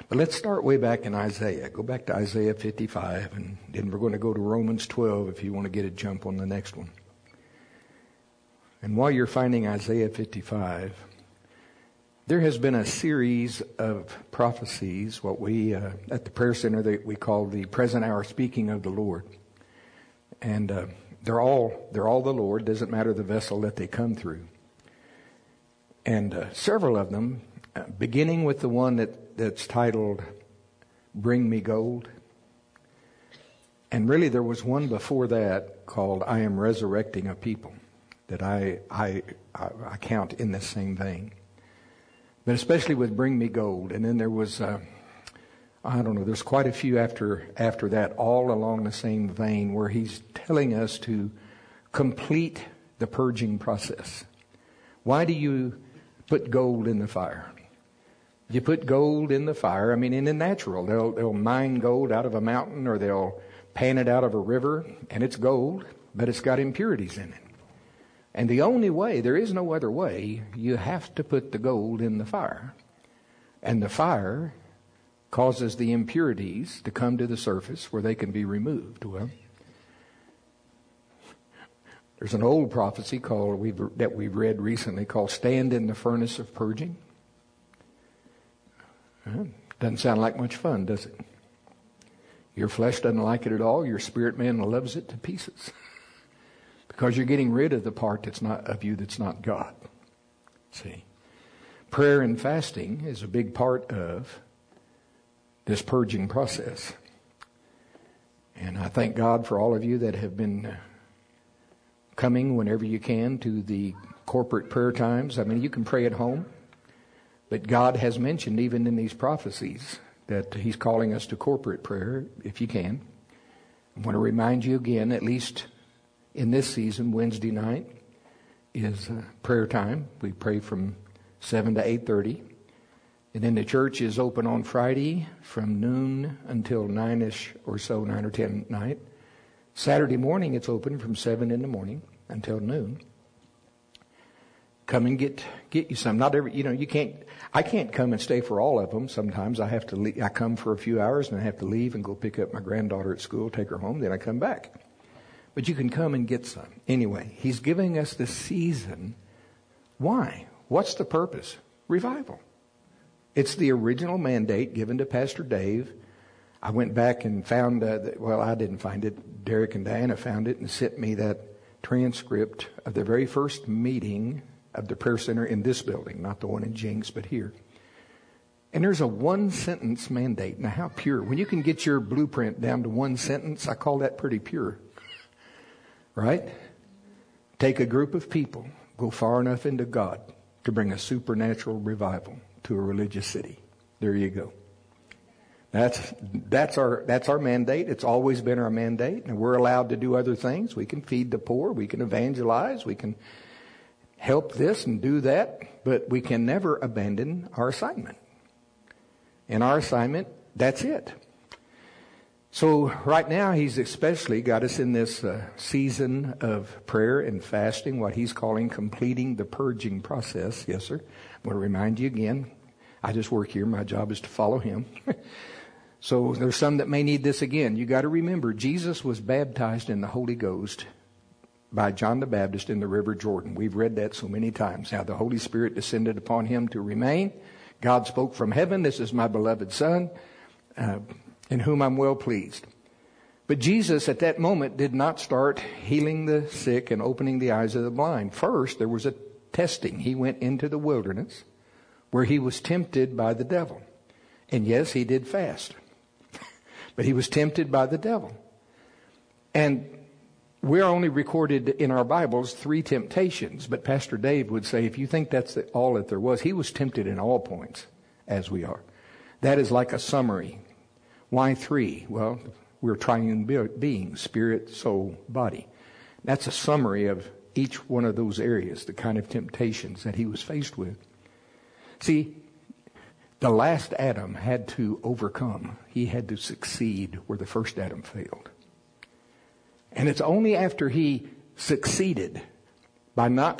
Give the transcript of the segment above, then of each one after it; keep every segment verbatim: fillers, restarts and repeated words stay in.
But let's start way back in Isaiah. Go back to Isaiah fifty-five, and then we're going to go to Romans twelve if you want to get a jump on the next one. And while you're finding Isaiah fifty-five, there has been a series of prophecies, what we, uh, at the prayer center, that we call the present hour speaking of the Lord. And uh, they're all they're all the Lord. Doesn't matter the vessel that they come through. And uh, several of them, uh, beginning with the one that, that's titled, Bring Me Gold. And really there was one before that called, I Am Resurrecting a People, that I, I, I count in the same vein. But especially with Bring Me Gold. And then there was, uh, I don't know, there's quite a few after after that, all along the same vein, where he's telling us to complete the purging process. Why do you put gold in the fire? You put gold in the fire, I mean, in the natural. They'll, they'll mine gold out of a mountain, or they'll pan it out of a river, and it's gold, but it's got impurities in it. And the only way, there is no other way, you have to put the gold in the fire. And the fire causes the impurities to come to the surface where they can be removed. Well, there's an old prophecy called we've, that we've read recently called Stand in the Furnace of Purging. Well, doesn't sound like much fun, does it? Your flesh doesn't like it at all. Your spirit man loves it to pieces. Because you're getting rid of the part that's not of you that's not God. See? Prayer and fasting is a big part of this purging process. And I thank God for all of you that have been coming whenever you can to the corporate prayer times. I mean, you can pray at home, but God has mentioned even in these prophecies that He's calling us to corporate prayer, if you can. I want to remind you again, at least in this season, Wednesday night is uh, prayer time. We pray from seven to eight thirty. And then the church is open on Friday from noon until nine-ish or so, nine or ten at night. Saturday morning it's open from seven in the morning until noon. Come and get get you some. Not every, you know, you can't. I can't come and stay for all of them. Sometimes I have to. leave, I come for a few hours and I have to leave and go pick up my granddaughter at school, take her home, then I come back. But you can come and get some. Anyway, He's giving us this season. Why? What's the purpose? Revival. It's the original mandate given to Pastor Dave. I went back and found, uh, that, well, I didn't find it. Derek and Diana found it and sent me that transcript of the very first meeting of the prayer center in this building, not the one in Jinx, but here. And there's a one-sentence mandate. Now, how pure. When you can get your blueprint down to one sentence, I call that pretty pure. Right? Take a group of people, go far enough into God to bring a supernatural revival to a religious city. There you go. That's that's our that's our mandate. It's always been our mandate. And we're allowed to do other things. We can feed the poor. We can evangelize. We can help this and do that. But we can never abandon our assignment. And our assignment, that's it. So right now He's especially got us in this uh, season of prayer and fasting, what He's calling completing the purging process. Yes, sir. I want to remind you again, I just work here. My job is to follow Him. So there's some that may need this again. You got to remember, Jesus was baptized in the Holy Ghost by John the Baptist in the River Jordan. We've read that so many times. How the Holy Spirit descended upon Him to remain. God spoke from heaven, this is my beloved Son, uh, in whom I'm well pleased. But Jesus at that moment did not start healing the sick and opening the eyes of the blind. First, there was a testing. He went into the wilderness where He was tempted by the devil. And yes, He did fast. But He was tempted by the devil. And we're only recorded in our Bibles three temptations. But Pastor Dave would say, if you think that's all that there was, He was tempted in all points, as we are. That is like a summary. Why three? Well, we're triune beings, spirit, soul, body. That's a summary of each one of those areas, the kind of temptations that He was faced with. See, the last Adam had to overcome. He had to succeed where the first Adam failed. And it's only after he succeeded by not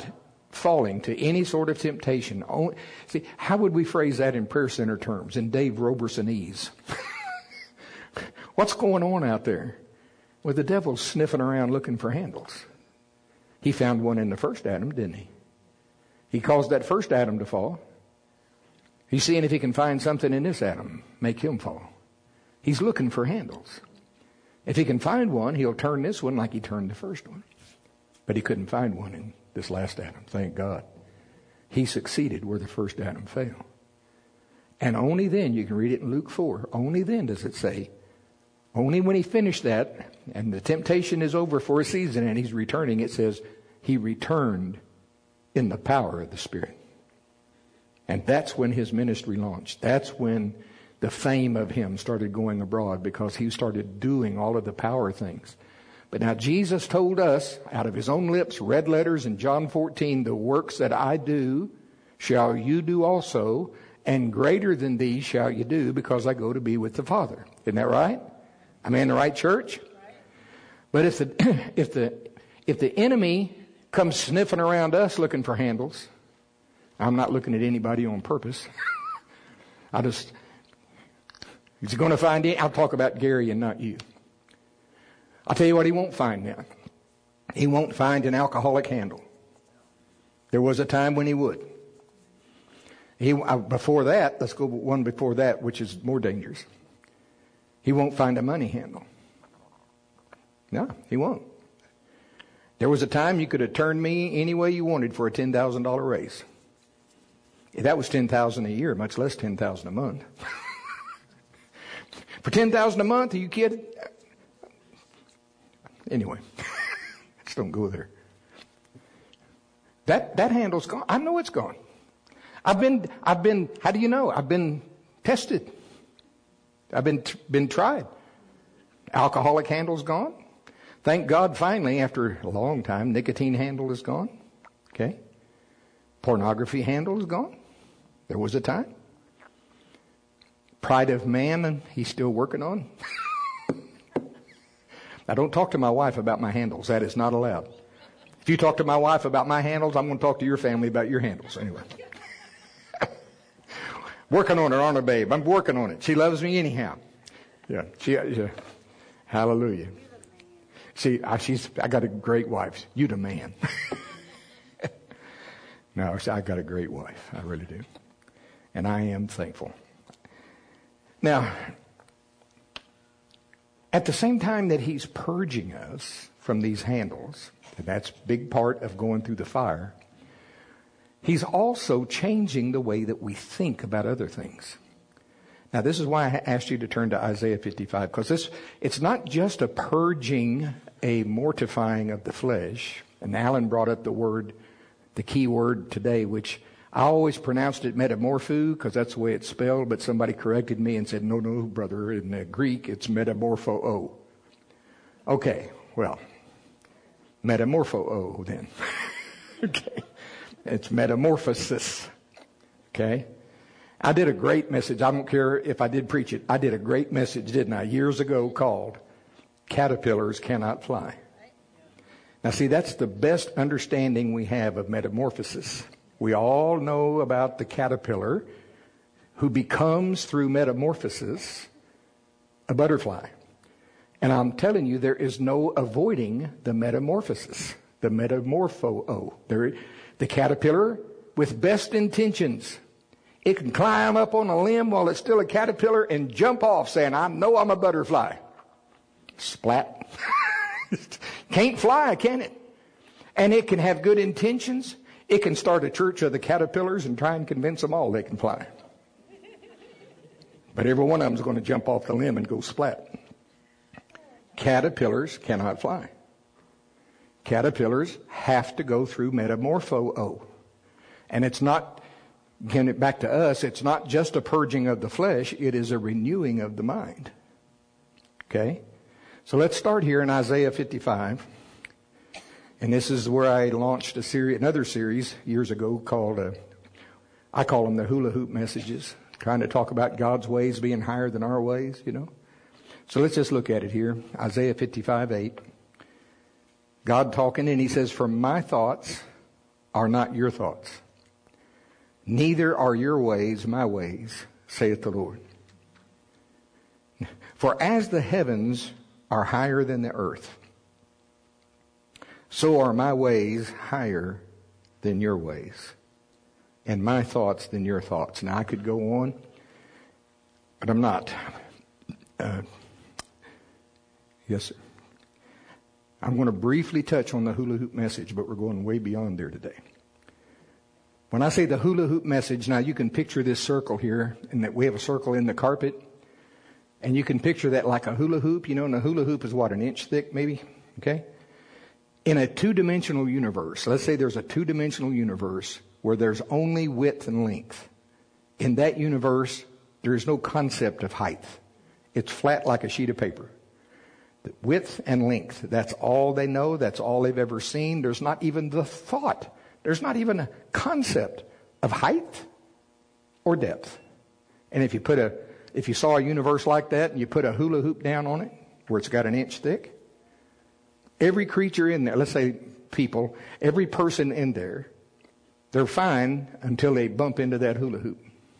falling to any sort of temptation. See, how would we phrase that in prayer center terms, in Dave Robersonese? What's going on out there? Well, the devil's sniffing around looking for handles. He found one in the first Adam, didn't he? He caused that first Adam to fall. He's seeing if he can find something in this Adam, make him fall. He's looking for handles. If he can find one, he'll turn this one like he turned the first one. But he couldn't find one in this last Adam, thank God. He succeeded where the first Adam failed. And only then, you can read it in Luke four, only then does it say, only when he finished that, and the temptation is over for a season and he's returning, it says, he returned in the power of the Spirit. And that's when his ministry launched. That's when the fame of him started going abroad, because he started doing all of the power things. But now Jesus told us out of his own lips, red letters in John fourteen, the works that I do shall you do also, and greater than these shall you do, because I go to be with the Father. Isn't that right? Am I in the right church? But if the if the if the enemy comes sniffing around us looking for handles, I'm not looking at anybody on purpose. I just, he's going to find it. I'll talk about Gary and not you. I'll tell you what he won't find now. He won't find an alcoholic handle. There was a time when he would. He uh, before that, let's go one before that, which is more dangerous. He won't find a money handle. No, he won't. There was a time you could have turned me any way you wanted for a ten thousand dollars raise. That was ten thousand dollars a year, much less ten thousand dollars a month. For ten thousand dollars a month, are you kidding? Anyway, just don't go there. That that handle's gone. I know it's gone. I've been, I've been, how do you know? I've been tested. I've been been tried. Alcoholic handle's gone. Thank God finally, after a long time, nicotine handle is gone. Okay. Pornography handle is gone. There was a time. Pride of man, and he's still working on. Now, don't talk to my wife about my handles. That is not allowed. If you talk to my wife about my handles, I'm going to talk to your family about your handles. Anyway. Working on it, aren't I, babe? I'm working on it. She loves me anyhow. Yeah. She, yeah. Hallelujah. See, I, she's, I got a great wife. You the man. No, I got a great wife. I really do. And I am thankful. Now, at the same time that he's purging us from these handles, and that's a big part of going through the fire, he's also changing the way that we think about other things. Now, this is why I asked you to turn to Isaiah fifty-five, because this, it's not just a purging, a mortifying of the flesh. And Alan brought up the word, the key word today, which I always pronounced it metamorpho, because that's the way it's spelled, but somebody corrected me and said, no, no, brother, in the Greek, it's metamorpho. Okay, well, metamorpho then. Okay, it's metamorphosis. Okay, I did a great message. I don't care if I did preach it. I did a great message, didn't I, years ago called Caterpillars Cannot Fly. Now, see, that's the best understanding we have of metamorphosis. We all know about the caterpillar who becomes, through metamorphosis, a butterfly. And I'm telling you, there is no avoiding the metamorphosis, the metamorpho. There, the caterpillar, with best intentions, it can climb up on a limb while it's still a caterpillar and jump off saying, I know I'm a butterfly. Splat. Can't fly, can it? And it can have good intentions. It can start a church of the caterpillars and try and convince them all they can fly. But every one of them is going to jump off the limb and go splat. Caterpillars cannot fly. Caterpillars have to go through metamorpho. And it's not, getting it back to us, it's not just a purging of the flesh, it is a renewing of the mind. Okay? So let's start here in Isaiah fifty-five. And this is where I launched a series, another series years ago called, uh, I call them the hula hoop messages, trying to talk about God's ways being higher than our ways, you know. So let's just look at it here. Isaiah fifty-five eight. God talking, and he says, for my thoughts are not your thoughts. Neither are your ways my ways, saith the Lord. For as the heavens are higher than the earth, so are my ways higher than your ways, and my thoughts than your thoughts. Now I could go on, but I'm not. Uh, yes, sir. I'm going to briefly touch on the hula hoop message, but we're going way beyond there today. When I say the hula hoop message, now you can picture this circle here, and that we have a circle in the carpet, and you can picture that like a hula hoop, you know, and a hula hoop is what, an inch thick maybe, okay? In a two-dimensional universe, let's say there's a two-dimensional universe where there's only width and length. In that universe, there is no concept of height. It's flat like a sheet of paper. The width and length, that's all they know. That's all they've ever seen. There's not even the thought. There's not even a concept of height or depth. And if you put a, if you saw a universe like that and you put a hula hoop down on it, where it's got an inch thick, every creature in there, let's say people, every person in there, they're fine until they bump into that hula hoop.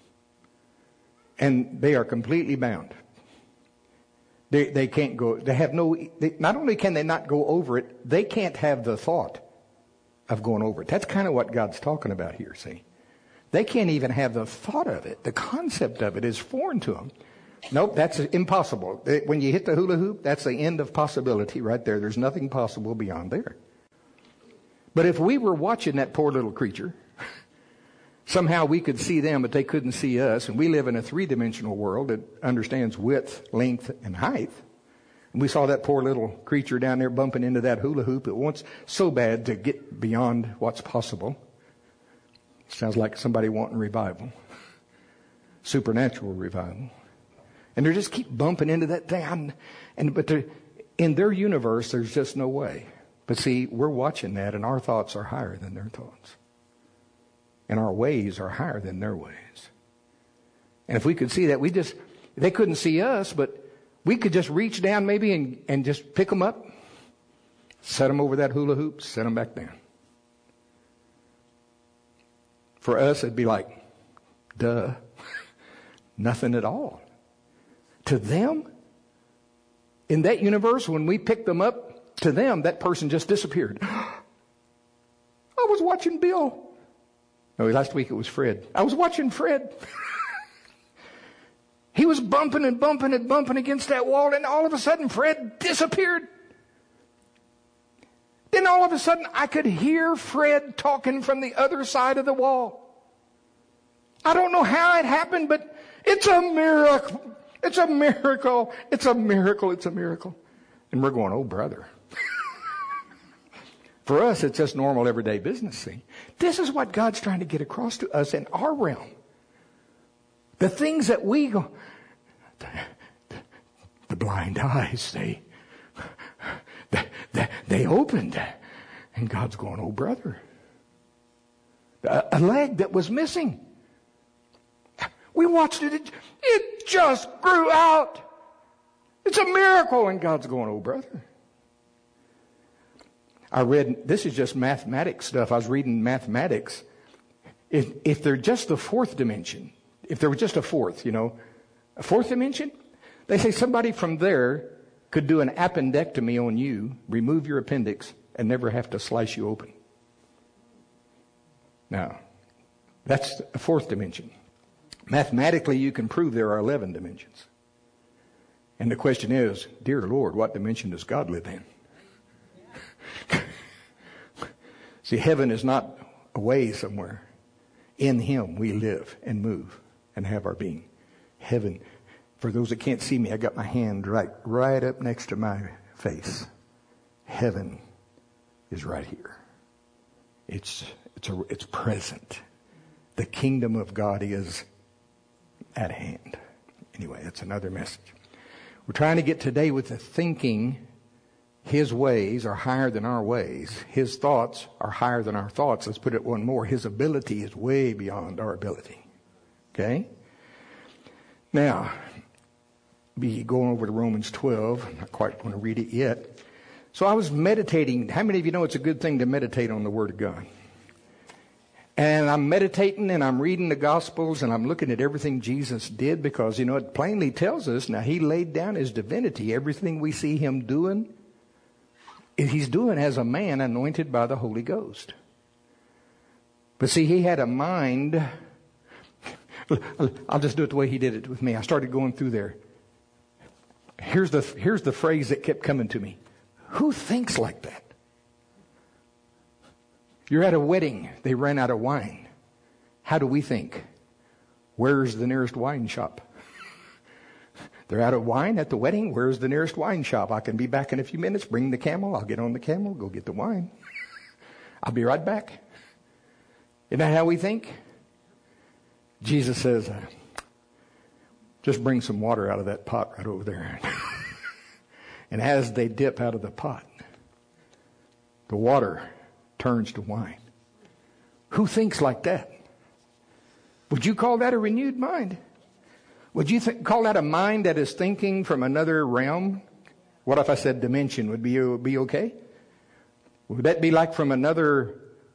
And they are completely bound. They they can't go, they have no, they, not only can they not go over it, they can't have the thought of going over it. That's kind of what God's talking about here, see. They can't even have the thought of it. The concept of it is foreign to them. Nope, that's impossible. When you hit the hula hoop, that's the end of possibility right there. There's nothing possible beyond there. But if we were watching that poor little creature, somehow we could see them, but they couldn't see us. And we live in a three-dimensional world that understands width, length, and height. And we saw that poor little creature down there bumping into that hula hoop. It wants so bad to get beyond what's possible. Sounds like somebody wanting revival. Supernatural revival. And they just keep bumping into that thing. And but in their universe, there's just no way. But see, we're watching that, and our thoughts are higher than their thoughts. And our ways are higher than their ways. And if we could see that, we just, they couldn't see us, but we could just reach down maybe and, and just pick them up, set them over that hula hoop, set them back down. For us, it'd be like, duh, nothing at all. To them, in that universe, when we picked them up, to them, that person just disappeared. I was watching Bill. No, last week it was Fred. I was watching Fred. He was bumping and bumping and bumping against that wall, and all of a sudden Fred disappeared. Then all of a sudden I could hear Fred talking from the other side of the wall. I don't know how it happened, but it's a miracle. It's a miracle. It's a miracle. It's a miracle. And we're going, oh, brother. For us, it's just normal everyday business thing. This is what God's trying to get across to us in our realm. The things that we go, the, the, the blind eyes, they, they, they, they opened. And God's going, oh, brother. A, a leg that was missing. We watched it. it. It just grew out. It's a miracle. And God's going, oh, brother. I read, this is just mathematics stuff. I was reading mathematics. If, if they're just the fourth dimension, if there was just a fourth, you know, a fourth dimension, they say somebody from there could do an appendectomy on you, remove your appendix, and never have to slice you open. Now, that's a fourth dimension. Mathematically, you can prove there are eleven dimensions. And the question is, dear Lord, what dimension does God live in? See, heaven is not away somewhere. In Him we live and move and have our being. Heaven, for those that can't see me, I got my hand right, right up next to my face. Heaven is right here. It's, it's, a, it's present. The kingdom of God is at hand. Anyway, that's another message. We're trying to get today with the thinking. His ways are higher than our ways. His thoughts are higher than our thoughts. Let's put it one more. His ability is way beyond our ability. Okay? Now, be going over to Romans twelve. I'm not quite going to read it yet. So I was meditating. How many of you know it's a good thing to meditate on the Word of God? And I'm meditating and I'm reading the Gospels and I'm looking at everything Jesus did, because, you know, it plainly tells us now he laid down his divinity. Everything we see him doing, he's doing as a man anointed by the Holy Ghost. But see, he had a mind. I'll just do it the way he did it with me. I started going through there. Here's the, here's the phrase that kept coming to me. Who thinks like that? You're at a wedding. They ran out of wine. How do we think? Where's the nearest wine shop? They're out of wine at the wedding. Where's the nearest wine shop? I can be back in a few minutes. Bring the camel. I'll get on the camel. Go get the wine. I'll be right back. Isn't that how we think? Jesus says, uh, just bring some water out of that pot right over there. And as they dip out of the pot, the water turns to wine. Who thinks like that? Would you call that a renewed mind? Would you th- call that a mind that is thinking from another realm? What if I said dimension? Would be would be okay? Would that be like from another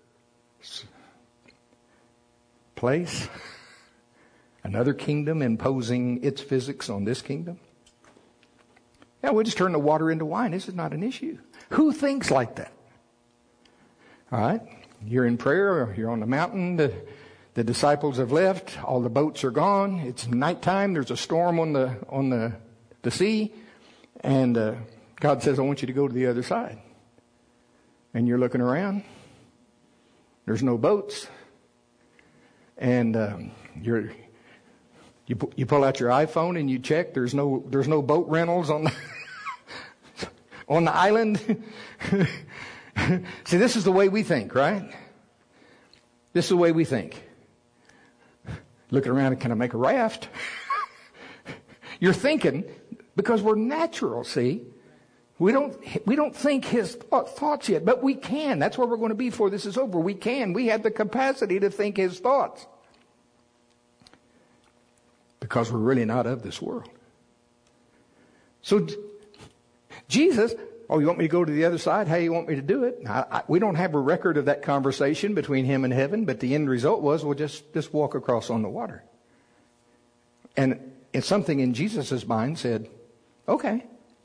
place? Another kingdom imposing its physics on this kingdom? Yeah, we'll just turn the water into wine. This is not an issue. Who thinks like that? All right. You're in prayer, or you're on the mountain. The, the disciples have left. All the boats are gone. It's nighttime. There's a storm on the on the, the sea. And uh, God says, I want you to go to the other side. And you're looking around. There's no boats. And um, you're you you pull out your iPhone and you check. There's no there's no boat rentals on the on the island. See, this is the way we think, right? This is the way we think. Looking around and can I make a raft? You're thinking, because we're natural, see? We don't we don't think his thoughts yet, but we can. That's where we're going to be before this is over. We can. We have the capacity to think his thoughts. Because we're really not of this world. So, Jesus... Oh, you want me to go to the other side? How you want me to do it? I, I, we don't have a record of that conversation between him and heaven, but the end result was, we'll just, just walk across on the water. And, and something in Jesus' mind said, okay.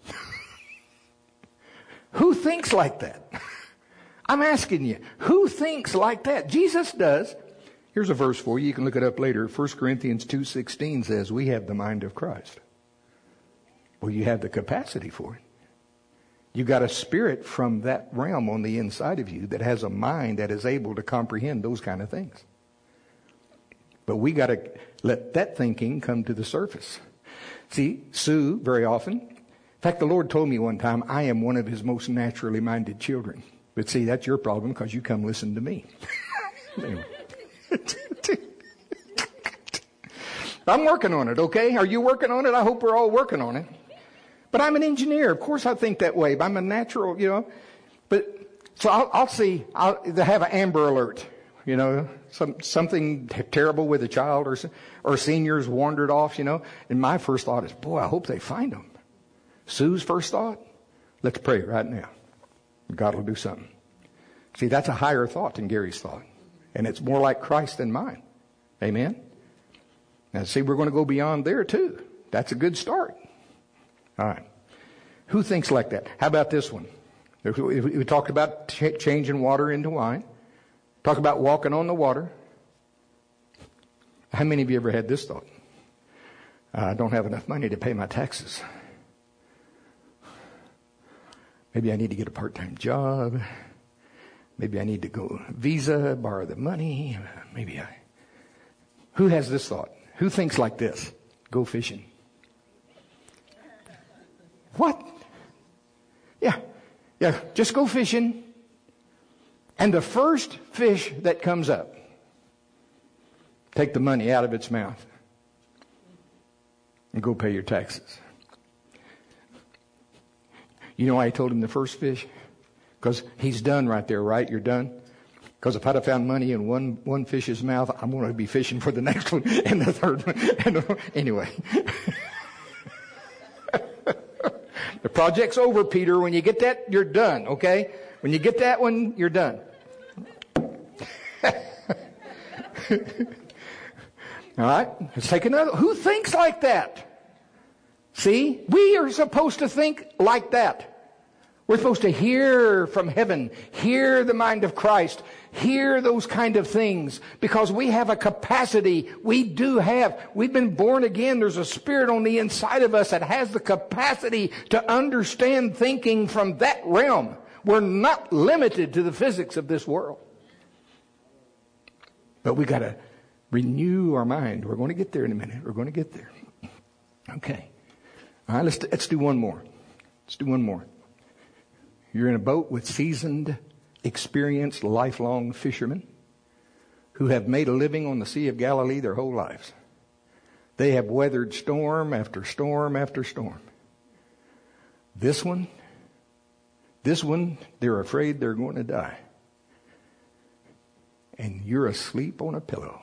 Who thinks like that? I'm asking you, who thinks like that? Jesus does. Here's a verse for you. You can look it up later. First Corinthians two sixteen says, we have the mind of Christ. Well, you have the capacity for it. You got a spirit from that realm on the inside of you that has a mind that is able to comprehend those kind of things. But we got to let that thinking come to the surface. See, Sue, very often, in fact, the Lord told me one time, I am one of his most naturally minded children. But see, that's your problem because you come listen to me. I'm working on it, okay? Are you working on it? I hope we're all working on it. But I'm an engineer. Of course I think that way. But I'm a natural, you know. But so I'll, I'll see. I'll they have an Amber Alert, you know, some something terrible with a child or or seniors wandered off, you know. And my first thought is, boy, I hope they find them. Sue's first thought, let's pray right now. God will do something. See, that's a higher thought than Gary's thought, and it's more like Christ than mine. Amen. Now, see, we're going to go beyond there too. That's a good start. All right. Who thinks like that? How about this one? We talked about ch- changing water into wine. Talk about walking on the water. How many of you ever had this thought? I don't have enough money to pay my taxes. Maybe I need to get a part-time job. Maybe I need to go visa, borrow the money. Maybe I... Who has this thought? Who thinks like this? Go fishing. What? Yeah. Yeah. Just go fishing. And the first fish that comes up, take the money out of its mouth and go pay your taxes. You know why I told him the first fish? Because he's done right there, right? You're done? Because if I'd have found money in one, one fish's mouth, I'm going to be fishing for the next one and the third one. And anyway. The project's over, Peter. When you get that, you're done, okay? When you get that one, you're done. All right, let's take another. Who thinks like that? See, we are supposed to think like that. We're supposed to hear from heaven, hear the mind of Christ, hear those kind of things, because we have a capacity. We do have. We've been born again. There's a spirit on the inside of us that has the capacity to understand thinking from that realm. We're not limited to the physics of this world. But we got to renew our mind. We're going to get there in a minute. We're going to get there. Okay. All right, let's, let's do one more. Let's do one more. You're in a boat with seasoned, experienced, lifelong fishermen who have made a living on the Sea of Galilee their whole lives. They have weathered storm after storm after storm. This one, this one, they're afraid they're going to die. And you're asleep on a pillow.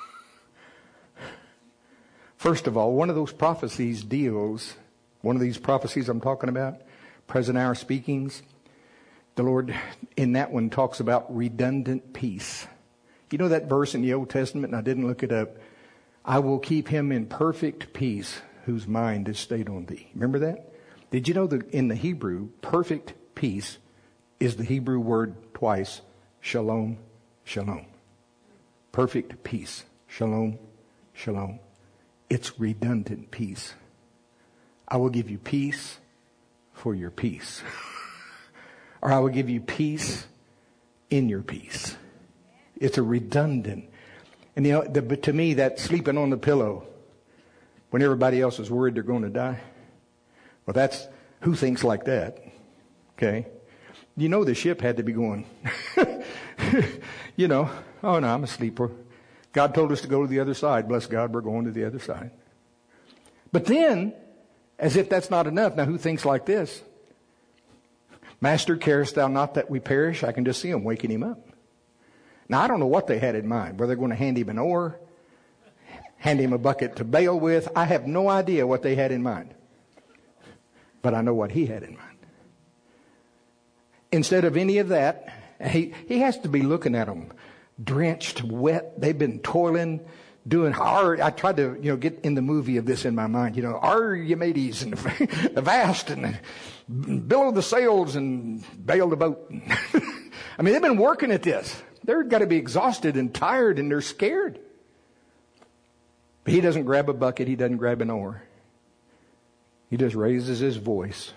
First of all, one of those prophecies deals, one of these prophecies I'm talking about, present hour speakings, the Lord in that one talks about redundant peace. You know that verse in the Old Testament, and I didn't look it up. I will keep him in perfect peace whose mind is stayed on thee. Remember that? Did you know that in the Hebrew, perfect peace is the Hebrew word twice, shalom, shalom. Perfect peace, shalom, shalom. It's redundant peace. I will give you peace for your peace. Or I will give you peace in your peace. It's a redundant. And you know, the, but to me, that sleeping on the pillow when everybody else is worried they're going to die, well, that's, who thinks like that? Okay. You know the ship had to be going, you know, oh no, I'm asleep. God told us to go to the other side. Bless God, we're going to the other side. But then, as if that's not enough, now who thinks like this? Master, carest thou not that we perish? I can just see them waking him up. Now, I don't know what they had in mind. Were they going to hand him an oar? Hand him a bucket to bail with? I have no idea what they had in mind. But I know what he had in mind. Instead of any of that, he, he has to be looking at them, drenched, wet. They've been toiling, doing hard. I tried to, you know, get in the movie of this in my mind. You know, are you mateys and the vast and billow the sails and bail the boat. I mean, they've been working at this. They're got to be exhausted and tired and they're scared. But he doesn't grab a bucket. He doesn't grab an oar. He just raises his voice,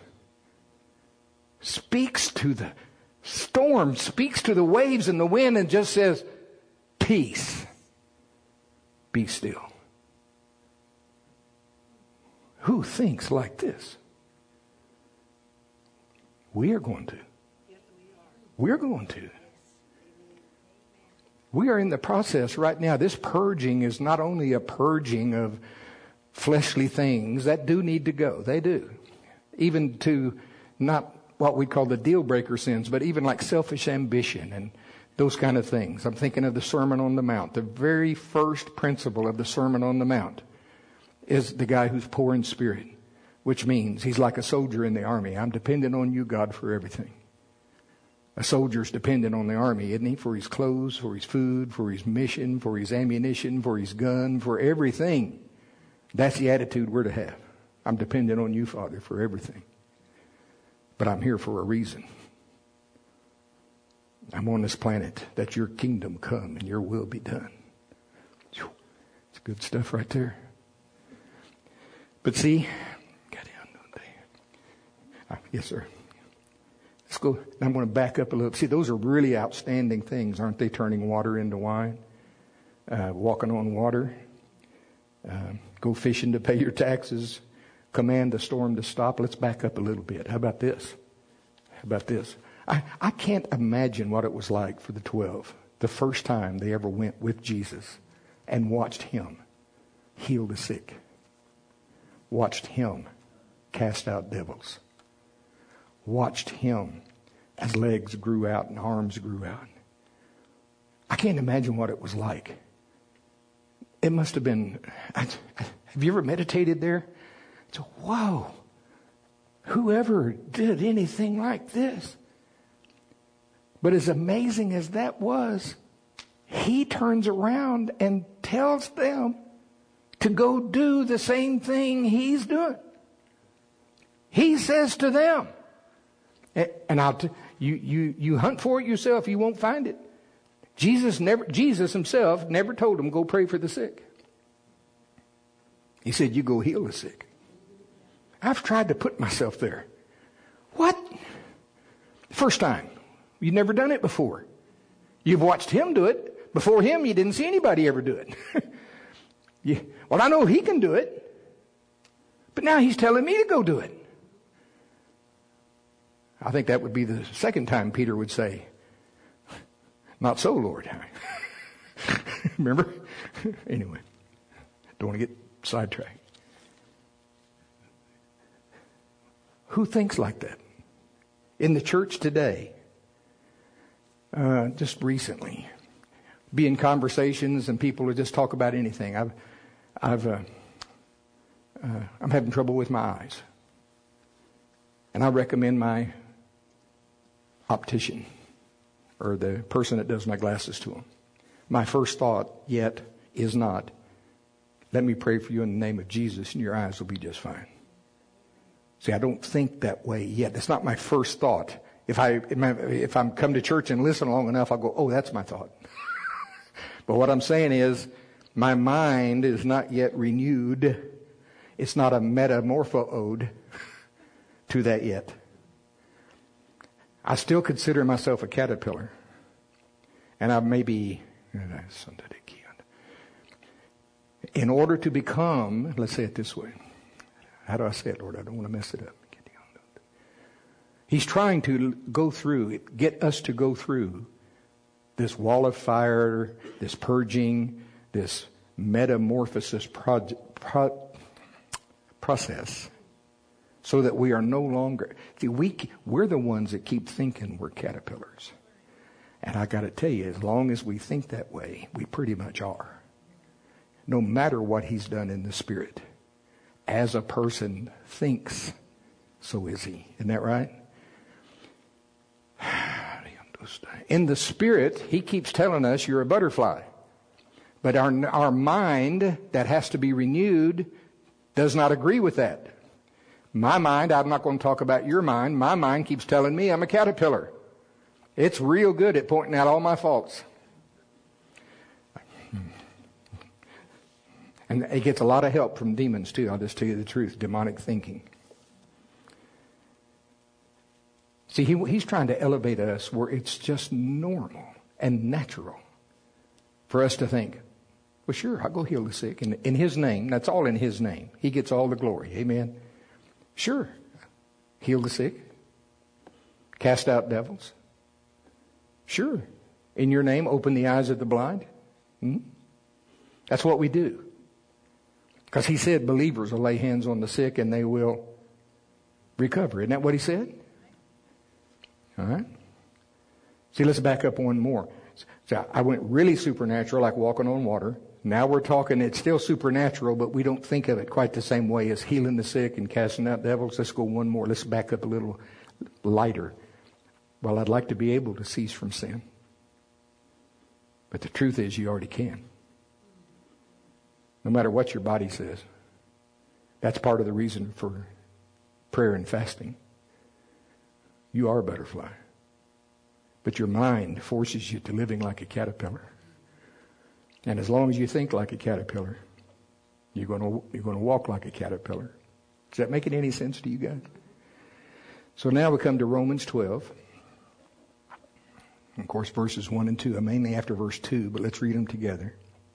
speaks to the storm, speaks to the waves and the wind, and just says, peace, be still. Who thinks like this? We are going to. We're going to. We are in the process right now. This purging is not only a purging of fleshly things that do need to go. They do. Even to not what we call the deal breaker sins, but even like selfish ambition and those kind of things. I'm thinking of the Sermon on the Mount. The very first principle of the Sermon on the Mount is the guy who's poor in spirit, which means he's like a soldier in the army. I'm dependent on you, God, for everything. A soldier's dependent on the army, isn't he? For his clothes, for his food, for his mission, for his ammunition, for his gun, for everything. That's the attitude we're to have. I'm dependent on you, Father, for everything. But I'm here for a reason. I'm on this planet that your kingdom come and your will be done. It's good stuff right there. But see, got down, don't they? Yes, sir. Let's go. I'm going to back up a little. See, those are really outstanding things, aren't they? Turning water into wine, uh, walking on water, uh, go fishing to pay your taxes, command the storm to stop. Let's back up a little bit. How about this? How about this? I, I can't imagine what it was like for the twelve the first time they ever went with Jesus and watched him heal the sick, watched him cast out devils, watched him as legs grew out and arms grew out. I can't imagine what it was like. It must have been, have you ever meditated there? So, whoa, whoever did anything like this? But as amazing as that was, he turns around and tells them to go do the same thing he's doing. He says to them, and I'll t- you you you hunt for it yourself, you won't find it. Jesus never Jesus himself never told them go pray for the sick. He said, you go heal the sick. I've tried to put myself there. What? First time. You've never done it before. You've watched him do it. Before him, you didn't see anybody ever do it. you, well, I know he can do it. But now he's telling me to go do it. I think that would be the second time Peter would say, not so, Lord. Remember? Anyway, don't want to get sidetracked. Who thinks like that? In the church today, uh, just recently, be in conversations and people will just talk about anything. I've, I've, uh, uh, I'm having trouble with my eyes, and I recommend my optician or the person that does my glasses to them. My first thought yet is not, let me pray for you in the name of Jesus and your eyes will be just fine. See, I don't think that way yet. That's not my first thought. If I if I'm come to church and listen long enough, I'll go, oh, that's my thought. But what I'm saying is, my mind is not yet renewed. It's not a metamorpho-ode to that yet. I still consider myself a caterpillar. And I may be, in order to become, let's say it this way. How do I say it, Lord? I don't want to mess it up. He's trying to go through, get us to go through this wall of fire, this purging, this metamorphosis pro- pro- process, so that we are no longer, see, we, we're the ones that keep thinking we're caterpillars. And I got to tell you, as long as we think that way, we pretty much are. No matter what he's done in the spirit. As a person thinks, so is he. Isn't that right? In the spirit, he keeps telling us you're a butterfly. But our, our mind that has to be renewed does not agree with that. My mind, I'm not going to talk about your mind, my mind keeps telling me I'm a caterpillar. It's real good at pointing out all my faults. And it gets a lot of help from demons too, I'll just tell you the truth, demonic thinking. See, he, he's trying to elevate us where it's just normal and natural for us to think, well, sure, I'll go heal the sick. In, in his name, that's all in his name. He gets all the glory. Amen. Sure. Heal the sick. Cast out devils. Sure. In your name, open the eyes of the blind. Hmm? That's what we do. Because he said believers will lay hands on the sick and they will recover. Isn't that what he said? All right. See, let's back up one more. So I went really supernatural, like walking on water. Now we're talking, it's still supernatural, but we don't think of it quite the same way as healing the sick and casting out devils. Let's go one more. Let's back up a little lighter. Well, I'd like to be able to cease from sin. But the truth is you already can. No matter what your body says. That's part of the reason for prayer and fasting. You are a butterfly. But your mind forces you to living like a caterpillar. And as long as you think like a caterpillar, you're going to, you're going to walk like a caterpillar. Is that making any sense to you guys? So now we come to Romans twelve. Of course, verses one and two. I'm mainly after verse two, but let's read them together.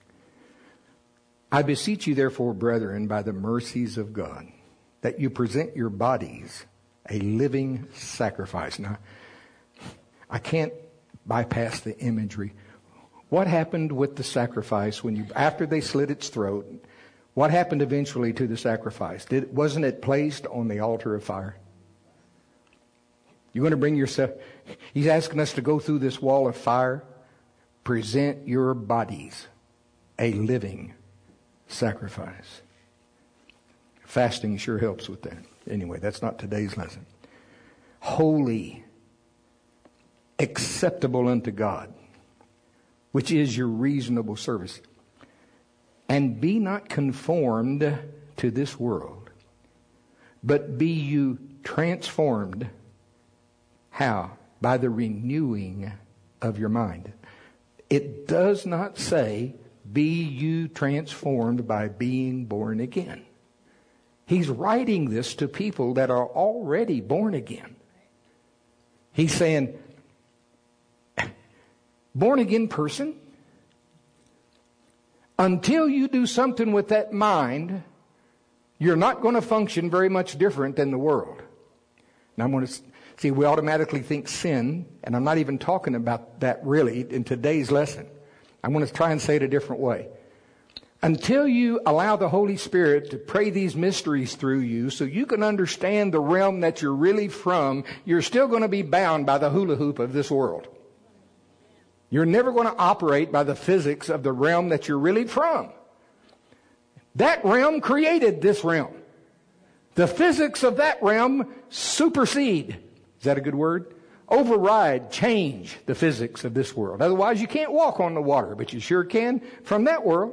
I beseech you, therefore, brethren, by the mercies of God, that you present your bodies a living sacrifice. Now, I can't bypass the imagery. What happened with the sacrifice when you, after they slit its throat, what happened eventually to the sacrifice? Did, wasn't it placed on the altar of fire? You're going to bring yourself, he's asking us to go through this wall of fire. Present your bodies a living sacrifice. Fasting sure helps with that. Anyway, that's not today's lesson. Holy, acceptable unto God, which is your reasonable service. And be not conformed to this world, but be you transformed. How? By the renewing of your mind. It does not say, be you transformed by being born again. He's writing this to people that are already born again. He's saying, born again person, until you do something with that mind, you're not going to function very much different than the world. Now I'm going to see, we automatically think sin, and I'm not even talking about that really in today's lesson. I'm going to try and say it a different way. Until you allow the Holy Spirit to pray these mysteries through you so you can understand the realm that you're really from, you're still going to be bound by the hula hoop of this world. You're never going to operate by the physics of the realm that you're really from. That realm created this realm. The physics of that realm supersede, is that a good word? Override, change the physics of this world. Otherwise you can't walk on the water, but you sure can from that world.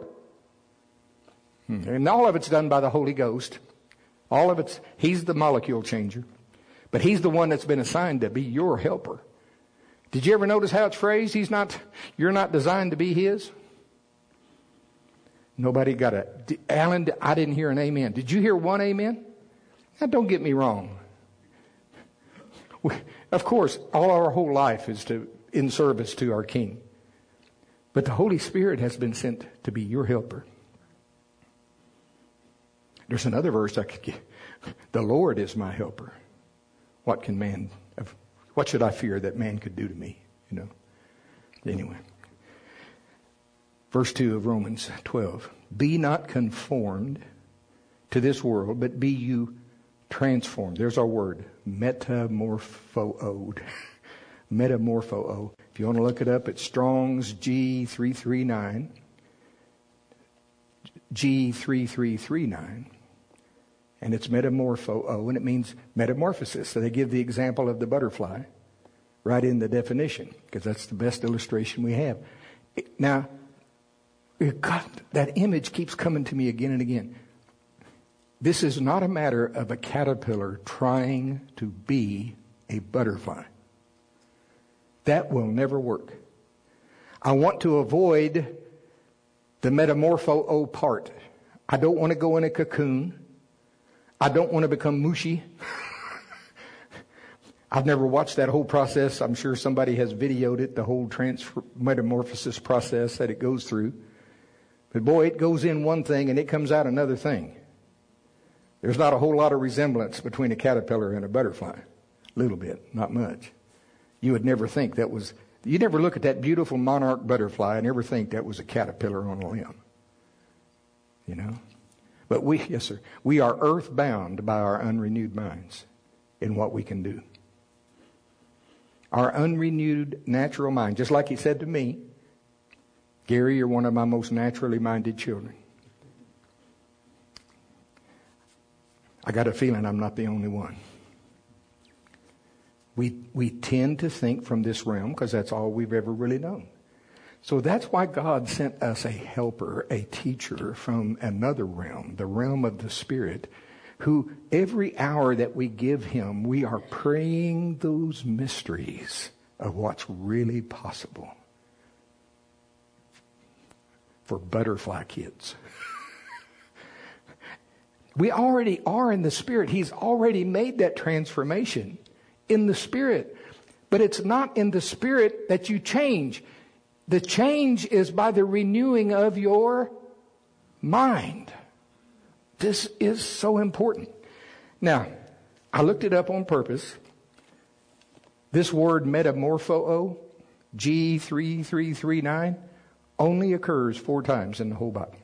And all of it's done by the Holy Ghost. All of it's, He's the molecule changer. But He's the one that's been assigned to be your helper. Did you ever notice how it's phrased? He's not, you're not designed to be His. Nobody got a, Alan, I didn't hear an amen. Did you hear one amen? Now don't get me wrong. We, of course, all our whole life is to, in service to our King. But the Holy Spirit has been sent to be your helper. There's another verse I could give. The Lord is my helper. What can man, what should I fear that man could do to me? You know. Anyway. Verse two of Romans twelve. Be not conformed to this world, but be you transformed. There's our word. Metamorphoed. Metamorpho. If you want to look it up, it's Strong's G three thirty-nine. G three three three nine. And it's metamorpho, and it means metamorphosis. So they give the example of the butterfly right in the definition, because that's the best illustration we have. Now, God, that image keeps coming to me again and again. This is not a matter of a caterpillar trying to be a butterfly. That will never work. I want to avoid the metamorpho part. I don't want to go in a cocoon. I don't want to become mushy. I've never watched that whole process. I'm sure somebody has videoed it, the whole transfer, metamorphosis process that it goes through. But boy, it goes in one thing and it comes out another thing. There's not a whole lot of resemblance between a caterpillar and a butterfly. A little bit, not much. You would never think that was, you never look at that beautiful monarch butterfly and ever think that was a caterpillar on a limb. You know? But we, yes sir, we are earthbound by our unrenewed minds in what we can do. Our unrenewed natural mind, just like he said to me, Gary, you're one of my most naturally minded children. I got a feeling I'm not the only one. We, we tend to think from this realm because that's all we've ever really known. So that's why God sent us a helper, a teacher from another realm, the realm of the Spirit, who every hour that we give Him, we are praying those mysteries of what's really possible for butterfly kids. We already are in the Spirit. He's already made that transformation in the Spirit. But it's not in the Spirit that you change. The change is by the renewing of your mind. This is so important. Now, I looked it up on purpose. This word metamorpho, G three three three nine, only occurs four times in the whole Bible.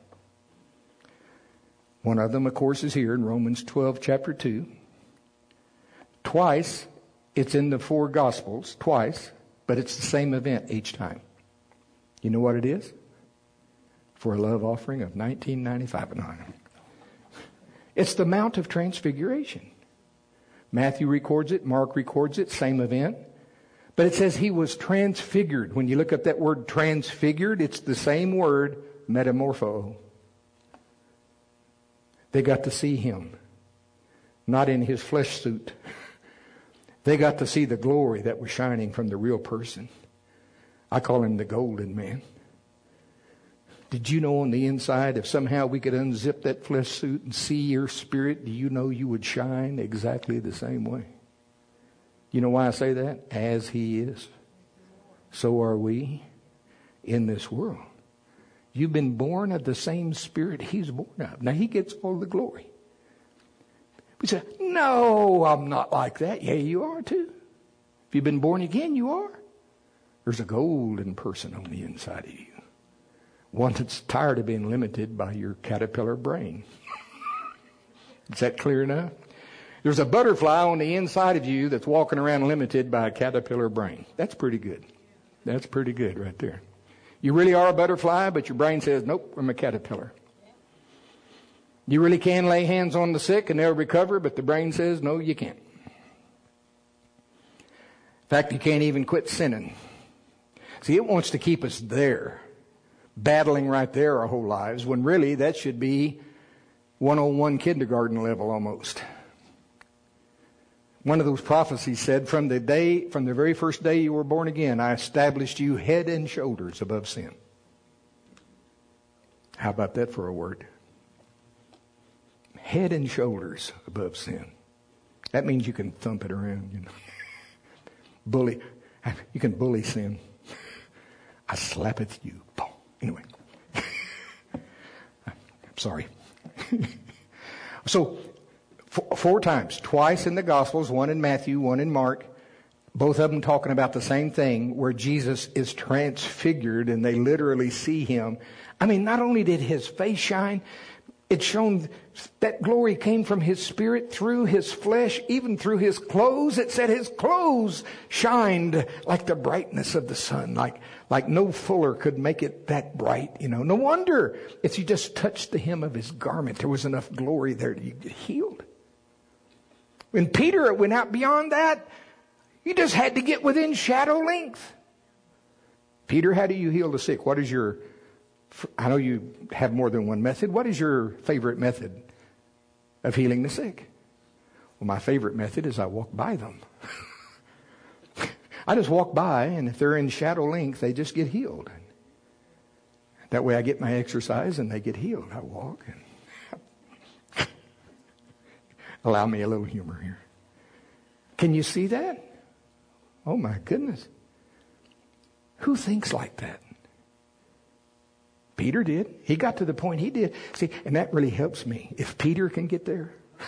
One of them, of course, is here in Romans twelve, chapter two. Twice, it's in the four Gospels, twice, but it's the same event each time. You know what it is? For a love offering of nineteen ninety-five. No, no. It's the Mount of Transfiguration. Matthew records it. Mark records it. Same event. But it says he was transfigured. When you look up that word transfigured, it's the same word, metamorpho. They got to see him, not in his flesh suit. They got to see the glory that was shining from the real person. I call him the golden man. Did you know on the inside, if somehow we could unzip that flesh suit and see your spirit, do you know you would shine exactly the same way? You know why I say that? As he is, so are we in this world. You've been born of the same spirit he's born of. Now he gets all the glory. We say, no, I'm not like that. Yeah, you are too. If you've been born again, you are. There's a golden person on the inside of you. One that's tired of being limited by your caterpillar brain. Is that clear enough? There's a butterfly on the inside of you that's walking around limited by a caterpillar brain. That's pretty good. That's pretty good right there. You really are a butterfly, but your brain says, nope, I'm a caterpillar. You really can lay hands on the sick and they'll recover, but the brain says, no, you can't. In fact, you can't even quit sinning. See, it wants to keep us there, battling right there our whole lives, when really that should be one oh one kindergarten level almost. One of those prophecies said, from the day, from the very first day you were born again, I established you head and shoulders above sin. How about that for a word? Head and shoulders above sin. That means you can thump it around, you know. Bully. You can bully sin. I slappeth you. Boom. Anyway. I'm sorry. So, four, four times. Twice in the Gospels. One in Matthew, one in Mark. Both of them talking about the same thing, where Jesus is transfigured and they literally see him. I mean, not only did his face shine, it shone that glory came from his spirit through his flesh, even through his clothes. It said his clothes shined like the brightness of the sun, like, like no fuller could make it that bright. You know, no wonder if you just touched the hem of his garment, there was enough glory there to get healed. When Peter went out beyond that, you just had to get within shadow length. Peter, how do you heal the sick? What is your, I know you have more than one method. What is your favorite method of healing the sick? Well, my favorite method is I walk by them. I just walk by, and if they're in shadow length, they just get healed. That way I get my exercise and they get healed. I walk and allow me a little humor here. Can you see that? Oh my goodness. Who thinks like that? Peter did. He got to the point he did. See, and that really helps me. If Peter can get there,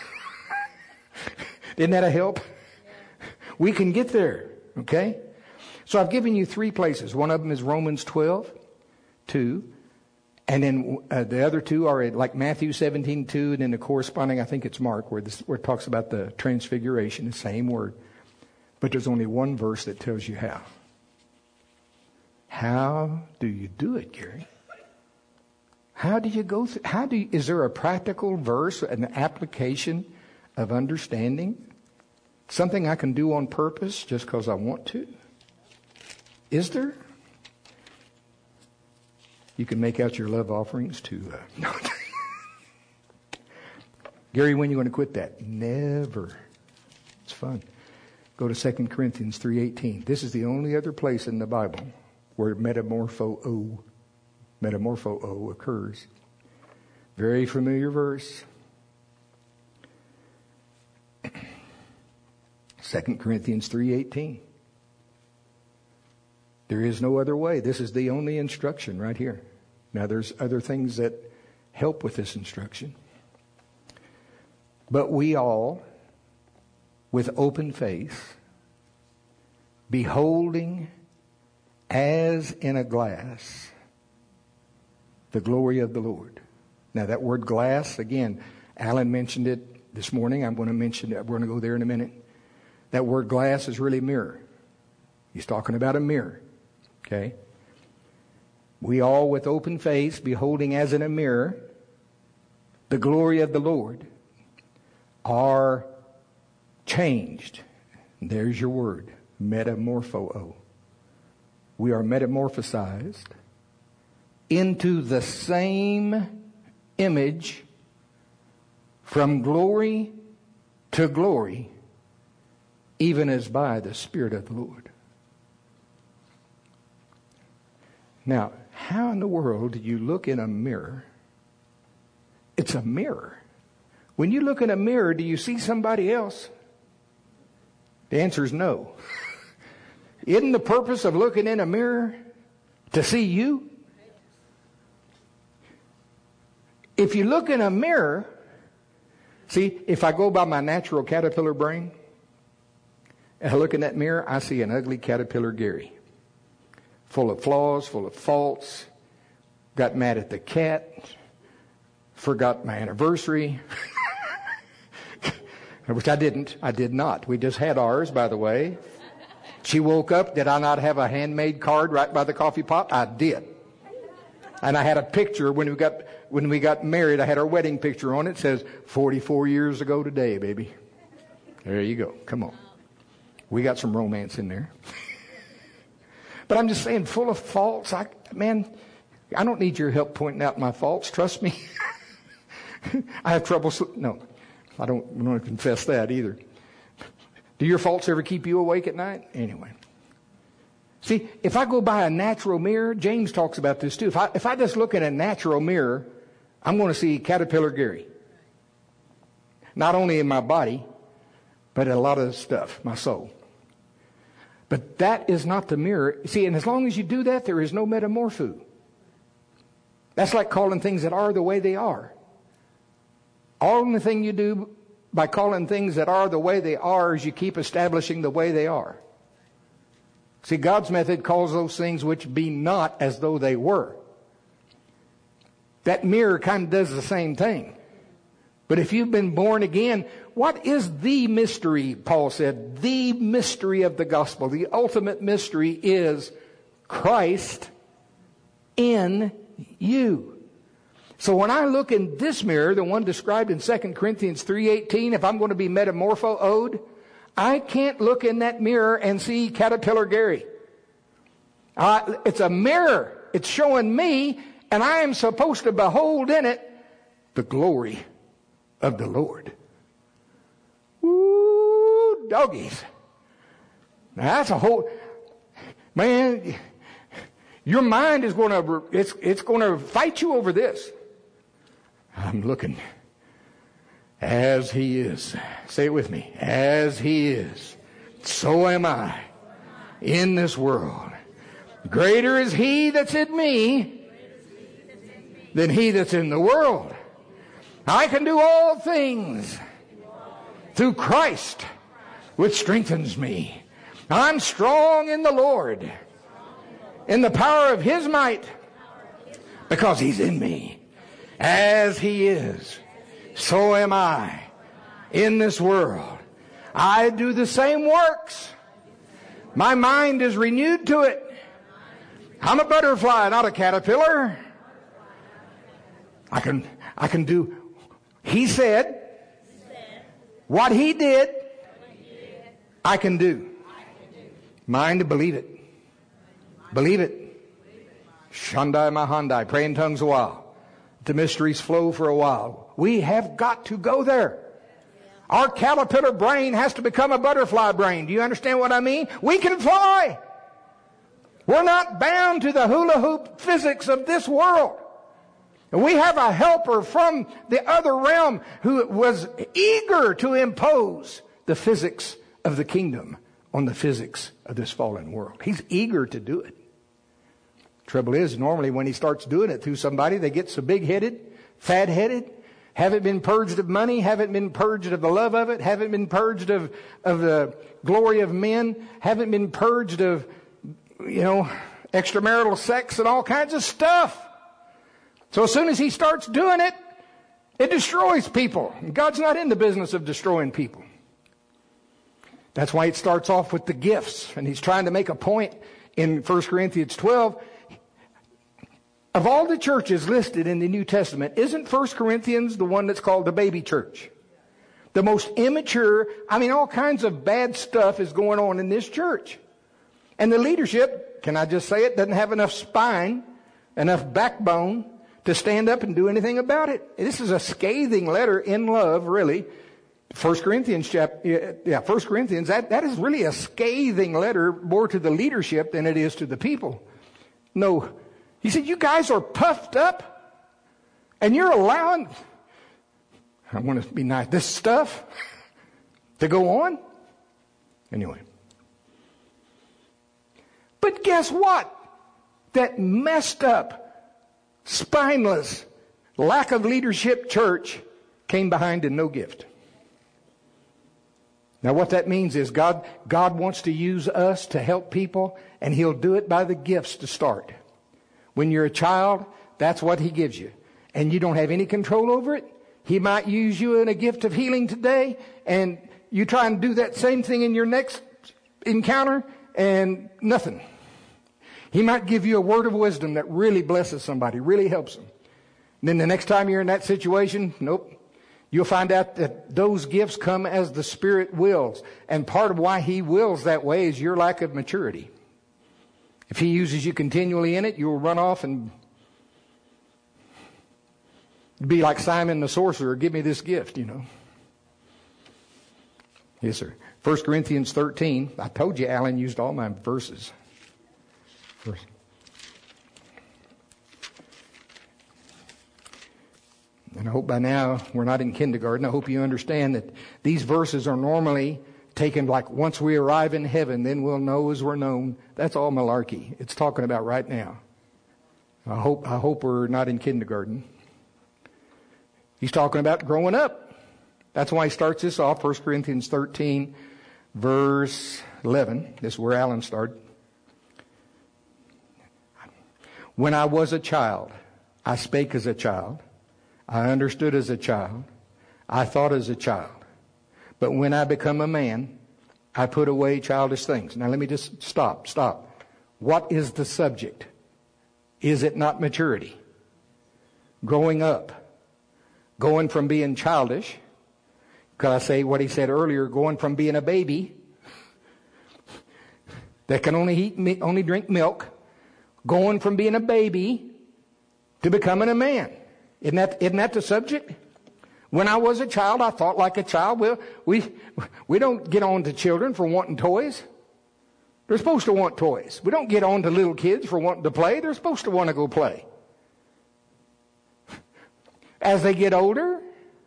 isn't that a help? We can get there, okay? So I've given you three places. One of them is Romans twelve, two. And then uh, the other two are like Matthew seventeen, two, and then the corresponding, I think it's Mark, where, this, where it talks about the transfiguration, the same word. But there's only one verse that tells you how. How do you do it, Gary? How do you go through? How do you, is there a practical verse, an application of understanding? Something I can do on purpose just because I want to? Is there? You can make out your love offerings to... Uh, no. Gary, when are you going to quit that? Never. It's fun. Go to Second Corinthians three eighteen. This is the only other place in the Bible where metamorpho, metamorpho occurs. Very familiar verse. Second Corinthians three eighteen. There is no other way. This is the only instruction right here. Now there's other things that help with this instruction. But we all, with open face, beholding as in a glass the glory of the Lord. Now that word glass, again, Alan mentioned it this morning. I'm going to mention it. We're going to go there in a minute. That word glass is really mirror. He's talking about a mirror. Okay? We all with open face, beholding as in a mirror the glory of the Lord, are changed. There's your word. Metamorpho. We are metamorphosized into the same image from glory to glory, even as by the Spirit of the Lord. Now, how in the world do you look in a mirror? It's a mirror. When you look in a mirror, do you see somebody else? The answer is no. Isn't the purpose of looking in a mirror to see you? If you look in a mirror, see, if I go by my natural caterpillar brain, and I look in that mirror, I see an ugly caterpillar Gary. Full of flaws, full of faults, got mad at the cat, forgot my anniversary, which I didn't. I did not. We just had ours, by the way. She woke up. Did I not have a handmade card right by the coffee pot? I did. And I had a picture when we got when we got married. I had our wedding picture on it. It says forty-four years ago today, baby. There you go. Come on. We got some romance in there. But I'm just saying, full of faults. I, man, I don't need your help pointing out my faults. Trust me. I have trouble. No, I don't want to confess that either. Do your faults ever keep you awake at night? Anyway. See, if I go by a natural mirror, James talks about this too. If I, if I just look in a natural mirror, I'm going to see Caterpillar Gary. Not only in my body, but in a lot of stuff, my soul. But that is not the mirror. See, and as long as you do that, there is no metamorpho. That's like calling things that are the way they are. Only thing you do by calling things that are the way they are is you keep establishing the way they are. See, God's method calls those things which be not as though they were. That mirror kind of does the same thing. But if you've been born again, what is the mystery? Paul said, the mystery of the gospel. The ultimate mystery is Christ in you. So when I look in this mirror, the one described in Second Corinthians three eighteen, if I'm going to be metamorpho-ode, I can't look in that mirror and see Caterpillar Gary. Uh, it's a mirror. It's showing me, and I am supposed to behold in it the glory of the Lord. Woo, doggies. Now that's a whole, man, your mind is going to, it's, it's going to fight you over this. I'm looking as he is. Say it with me. As he is, so am I in this world. Greater is he that's in me than he that's in the world. I can do all things through Christ, which strengthens me. I'm strong in the Lord, in the power of his might, because he's in me. As he is, so am I in this world. I do the same works. My mind is renewed to it. I'm a butterfly, not a caterpillar. I can, I can do, he said, what he did, I can do. Mind to believe it. Believe it. Shandai Mahandai. Pray in tongues a while. The mysteries flow for a while. We have got to go there. Our caterpillar brain has to become a butterfly brain. Do you understand what I mean? We can fly. We're not bound to the hula hoop physics of this world. And we have a helper from the other realm who was eager to impose the physics of the kingdom on the physics of this fallen world. He's eager to do it. Trouble is, normally when he starts doing it through somebody, they get so big-headed, fat-headed, haven't been purged of money, haven't been purged of the love of it, haven't been purged of, of the glory of men, haven't been purged of, you know, extramarital sex and all kinds of stuff. So as soon as he starts doing it, it destroys people. And God's not in the business of destroying people. That's why it starts off with the gifts. And he's trying to make a point in First Corinthians twelve. Of all the churches listed in the New Testament, isn't First Corinthians the one that's called the baby church? The most immature, I mean, all kinds of bad stuff is going on in this church. And the leadership, can I just say it, doesn't have enough spine, enough backbone to stand up and do anything about it. This is a scathing letter in love, really. First Corinthians chapter, yeah, First Corinthians, that, that is really a scathing letter more to the leadership than it is to the people. No, he said, you guys are puffed up and you're allowing, I want to be nice, this stuff to go on? Anyway. But guess what? That messed up, spineless, lack of leadership church came behind in no gift. Now what that means is God, God wants to use us to help people, and He'll do it by the gifts to start. When you're a child, that's what He gives you. And you don't have any control over it. He might use you in a gift of healing today, and you try and do that same thing in your next encounter, and nothing. He might give you a word of wisdom that really blesses somebody, really helps them. And then the next time you're in that situation, nope. You'll find out that those gifts come as the Spirit wills. And part of why He wills that way is your lack of maturity. If He uses you continually in it, you'll run off and be like Simon the sorcerer. Give me this gift, you know. Yes, sir. First Corinthians thirteen. I told you Alan used all my verses. First. And I hope by now we're not in kindergarten. I hope you understand that these verses are normally taken like once we arrive in heaven, then we'll know as we're known. That's all malarkey. It's talking about right now. I hope, I hope we're not in kindergarten. He's talking about growing up. That's why he starts this off, First Corinthians thirteen, verse eleven. This is where Alan started. When I was a child, I spake as a child. I understood as a child. I thought as a child. But when I become a man, I put away childish things. Now let me just stop, stop. What is the subject? Is it not maturity? Growing up. Going from being childish. Could I say what he said earlier? Going from being a baby that can only eat, only drink milk. Going from being a baby to becoming a man. Isn't that, isn't that the subject? When I was a child, I thought like a child. Well, we, we don't get on to children for wanting toys. They're supposed to want toys. We don't get on to little kids for wanting to play. They're supposed to want to go play. As they get older,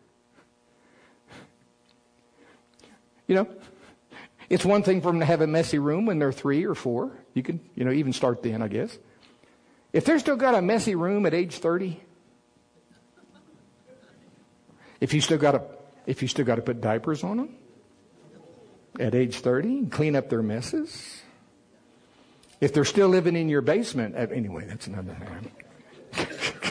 you know, it's one thing for them to have a messy room when they're three or four. You can, you know, even start then, I guess. If they're still got a messy room at age thirty, if you still got to, if you still got to put diapers on them at age thirty and clean up their messes, if they're still living in your basement, anyway, that's another thing.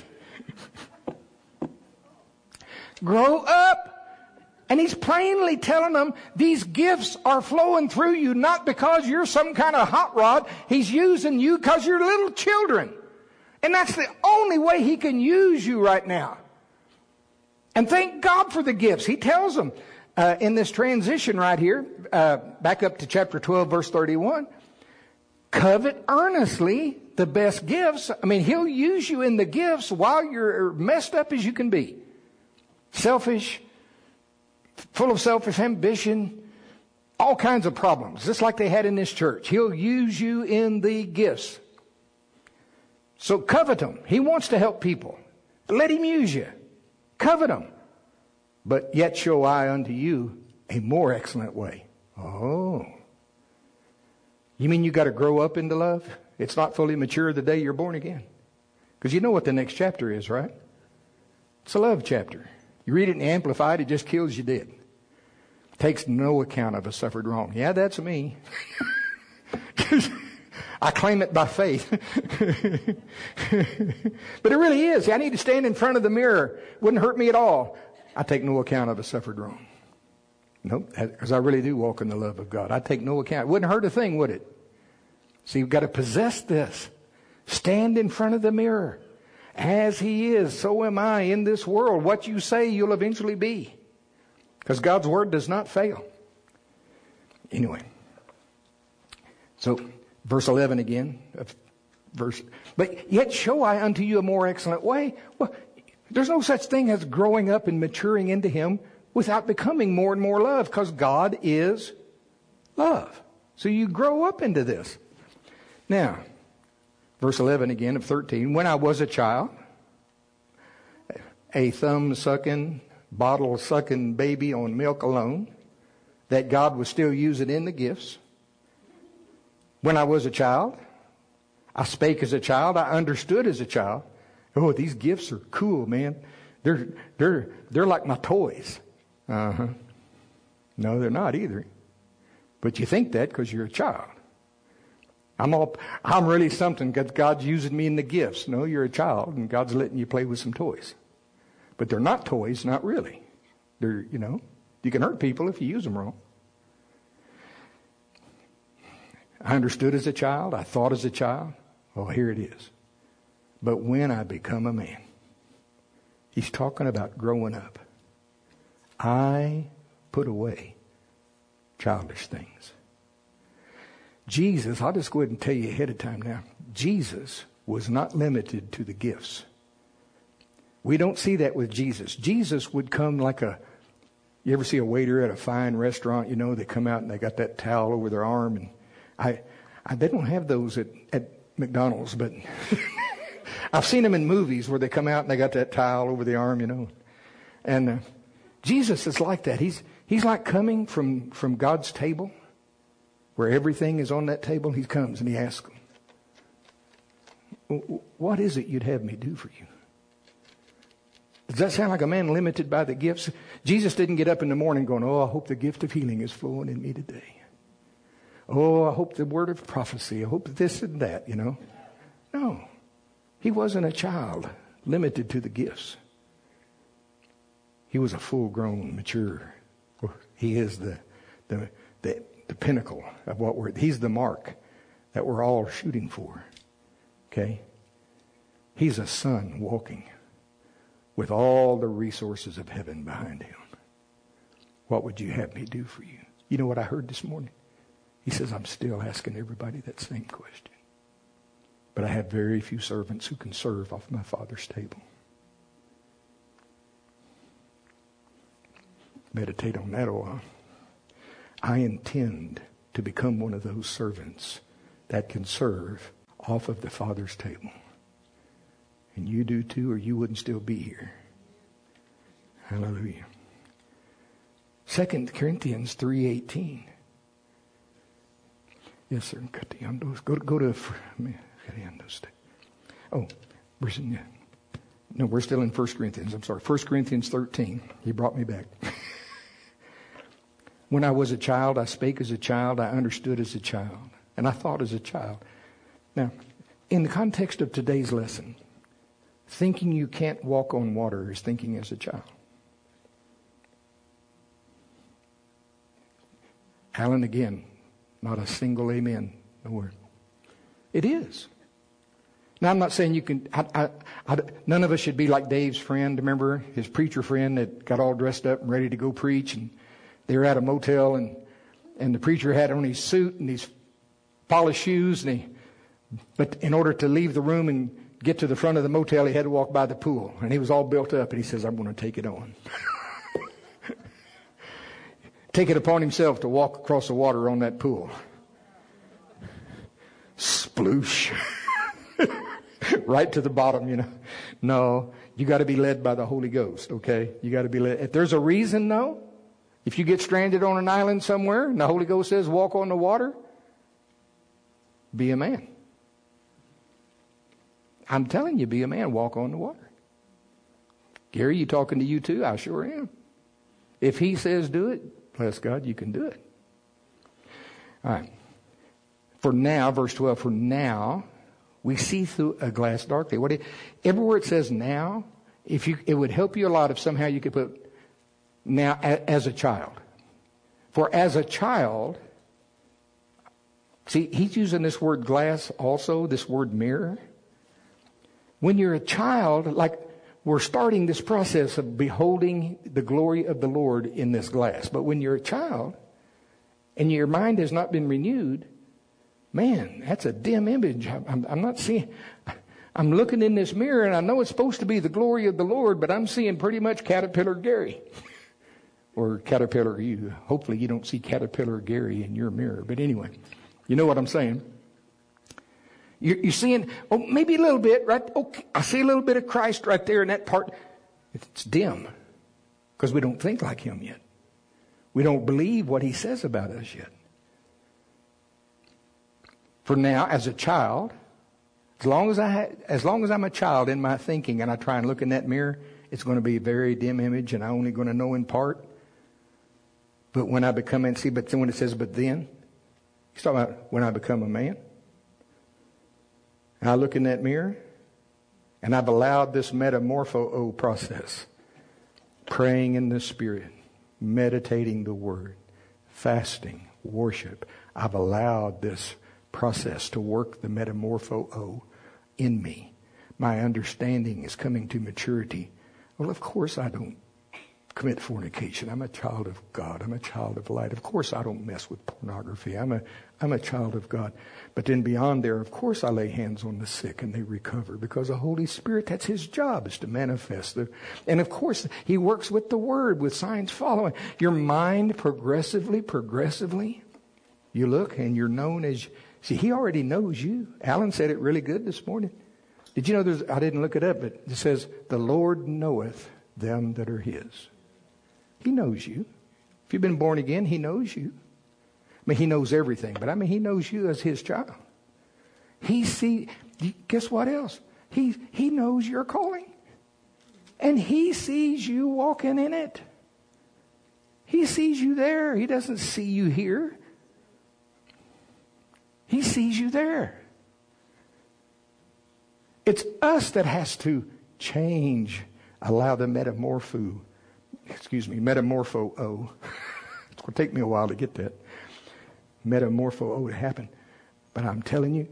Grow up. And he's plainly telling them these gifts are flowing through you not because you're some kind of hot rod. He's using you because you're little children. And that's the only way he can use you right now. And thank God for the gifts. He tells them uh, in this transition right here, uh, back up to chapter twelve, verse thirty-one, covet earnestly the best gifts. I mean, he'll use you in the gifts while you're messed up as you can be. Selfish, full of selfish ambition, all kinds of problems, just like they had in this church. He'll use you in the gifts. So covet him. He wants to help people. Let him use you. Covet him. But yet show I unto you a more excellent way. Oh. You mean you got to grow up into love? It's not fully mature the day you're born again. Because you know what the next chapter is, right? It's a love chapter. You read it in the Amplified, it just kills you dead. Takes no account of a suffered wrong. Yeah, that's me. I claim it by faith. But it really is. I need to stand in front of the mirror. Wouldn't hurt me at all. I take no account of a suffered wrong. Nope, because I really do walk in the love of God. I take no account. It wouldn't hurt a thing, would it? So you've got to possess this. Stand in front of the mirror. As he is, so am I in this world. What you say, you'll eventually be. Because God's word does not fail. Anyway. So, verse eleven again. Verse, but yet show I unto you a more excellent way. Well, there's no such thing as growing up and maturing into Him without becoming more and more love, because God is love. So you grow up into this. Now, verse eleven again of thirteen. When I was a child, a thumb-sucking, bottle-sucking baby on milk alone, that God was still using in the gifts. When I was a child, I spake as a child. I understood as a child. Oh, these gifts are cool, man. They're they're they're like my toys. Uh-huh. No, they're not either. But you think that because you're a child. I'm all I'm really something because God's using me in the gifts. No, you're a child and God's letting you play with some toys. But they're not toys, not really. They're, you know, you can hurt people if you use them wrong. I understood as a child. I thought as a child. Oh, here it is. But when I become a man, he's talking about growing up. I put away childish things. Jesus, I'll just go ahead and tell you ahead of time now. Jesus was not limited to the gifts. We don't see that with Jesus. Jesus would come like a, you ever see a waiter at a fine restaurant, you know, they come out and they got that towel over their arm. And I, I they don't have those at, at McDonald's, but I've seen them in movies where they come out and they got that towel over the arm, you know. And uh, Jesus is like that. He's he's like coming from, from God's table where everything is on that table. He comes and he asks them, what is it you'd have me do for you? Does that sound like a man limited by the gifts? Jesus didn't get up in the morning going, oh, I hope the gift of healing is flowing in me today. Oh, I hope the word of prophecy. I hope this and that, you know. No. He wasn't a child limited to the gifts. He was a full-grown, mature. He is the, the, the, the pinnacle of what we're, he's the mark that we're all shooting for. Okay? He's a son walking with all the resources of heaven behind him. What would you have me do for you? You know what I heard this morning? He says, I'm still asking everybody that same question. But I have very few servants who can serve off my Father's table. Meditate on that a while. I intend to become one of those servants that can serve off of the Father's table. And you do too, or you wouldn't still be here. Hallelujah. Second Corinthians three eighteen. Yes, sir. Go, go to... Oh, we're, no, we're still in First Corinthians. I'm sorry. First Corinthians thirteen. He brought me back. When I was a child, I spake as a child. I understood as a child. And I thought as a child. Now, in the context of today's lesson, thinking you can't walk on water is thinking as a child. Alan, again, not a single amen. No word. It is. Now, I'm not saying you can... I, I, I, none of us should be like Dave's friend. Remember his preacher friend that got all dressed up and ready to go preach, and they were at a motel, and, and the preacher had on his suit and his polished shoes, and he, but in order to leave the room and get to the front of the motel, he had to walk by the pool, and he was all built up, and he says, I'm going to take it on. Take it upon himself to walk across the water on that pool. Sploosh. Right to the bottom, you know. No, you got to be led by the Holy Ghost, okay? You got to be led. If there's a reason, though, if you get stranded on an island somewhere and the Holy Ghost says walk on the water, be a man. I'm telling you, be a man, walk on the water. Gary, you talking to you too? I sure am. If he says do it, bless God, you can do it. All right. For now, verse twelve, for now, we see through a glass darkly. What it, everywhere it says now, if you, it would help you a lot if somehow you could put now as a child. For as a child, see, he's using this word glass also, this word mirror. When you're a child, like we're starting this process of beholding the glory of the Lord in this glass. But when you're a child and your mind has not been renewed, man, that's a dim image. I'm, I'm not seeing... I'm looking in this mirror and I know it's supposed to be the glory of the Lord, but I'm seeing pretty much Caterpillar Gary. Or Caterpillar you. Hopefully you don't see Caterpillar Gary in your mirror. But anyway, you know what I'm saying. You're, you're seeing, oh, maybe a little bit, right? Okay, I see a little bit of Christ right there in that part. It's dim because we don't think like him yet. We don't believe what he says about us yet. For now, as a child, as long as I, ha- as long as I'm a child in my thinking and I try and look in that mirror, it's going to be a very dim image and I'm only going to know in part. But when I become, and see, but then when it says, but then, he's talking about when I become a man. And I look in that mirror and I've allowed this metamorpho process. Praying in the Spirit, meditating the Word, fasting, worship. I've allowed this process to work the metamorpho in me. My understanding is coming to maturity. Well, of course I don't commit fornication. I'm a child of God. I'm a child of light. Of course I don't mess with pornography. I'm a I'm a child of God. But then beyond there, of course I lay hands on the sick and they recover because the Holy Spirit, that's his job, is to manifest. The, and of course he works with the Word, with signs following. Your mind progressively, progressively, you look and you're known as, see, he already knows you. Alan said it really good this morning. Did you know there's, I didn't look it up, but it says, the Lord knoweth them that are his. He knows you. If you've been born again, he knows you. I mean, he knows everything, but I mean, he knows you as his child. He see, guess what else? He, he knows your calling. And he sees you walking in it. He sees you there. He doesn't see you here. He sees you there. It's us that has to change, allow the metamorpho, excuse me, metamorpho, oh. It's going to take me a while to get that. Metamorpho, oh, to happen. But I'm telling you,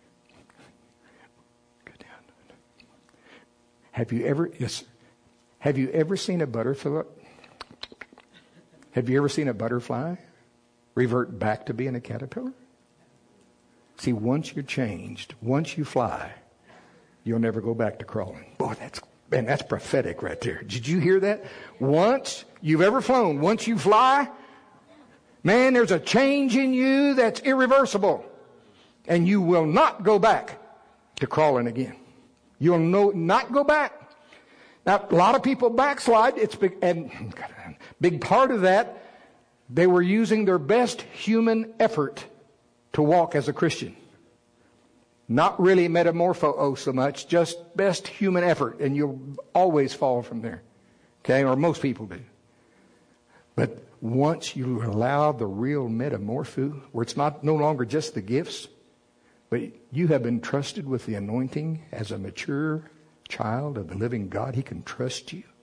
go down. Have you ever, yes, have you ever seen a butterfly? Have you ever seen a butterfly revert back to being a caterpillar? See, once you're changed, once you fly, you'll never go back to crawling. Boy, that's, man, that's prophetic right there. Did you hear that? Once you've ever flown, once you fly, man, there's a change in you that's irreversible. And you will not go back to crawling again. You'll no, not go back. Now, a lot of people backslide. It's big, and big part of that, they were using their best human effort to walk as a Christian. Not really metamorpho so much, just best human effort. And you'll always fall from there. Okay, or most people do. But once you allow the real metamorpho, where it's not no longer just the gifts, but you have been trusted with the anointing as a mature child of the living God, he can trust you.